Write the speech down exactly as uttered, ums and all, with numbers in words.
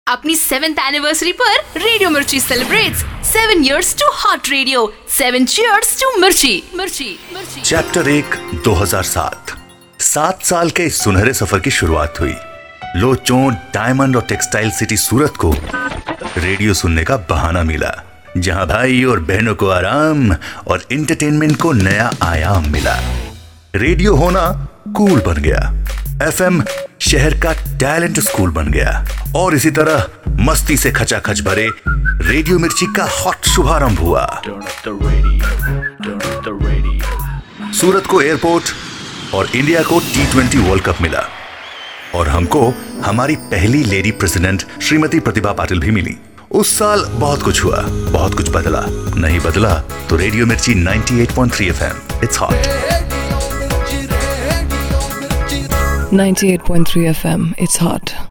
अपनी seventh anniversary पर radio Mirchi celebrates seven years to hot radio, seven cheers to Mirchi Mirchi मिर्ची। Chapter एक दो हज़ार सात। सात साल के इस सुनहरे सफर की शुरुआत हुई। लोचों, डायमंड और टेक्सटाइल सिटी सूरत को रेडियो सुनने का बहाना मिला, जहां भाई और बहनों को आराम और एंटरटेनमेंट को नया आयाम मिला। रेडियो होना कूल बन गया, एफएम शहर का टैलेंट स्कूल बन गया और इसी तरह मस्ती से खचाखच भरे रेडियो मिर्ची का हॉट शुभारंभ हुआ। सूरत को एयरपोर्ट और इंडिया को टी ट्वेंटी वर्ल्ड कप मिला और हमको हमारी पहली लेडी प्रेसिडेंट श्रीमती प्रतिभा पाटिल भी मिली। उस साल बहुत कुछ हुआ, बहुत कुछ बदला। नहीं बदला तो रेडियो मिर्ची अट्ठानवे पॉइंट तीन FM, it's hot. ninety-eight point three F M, it's hot.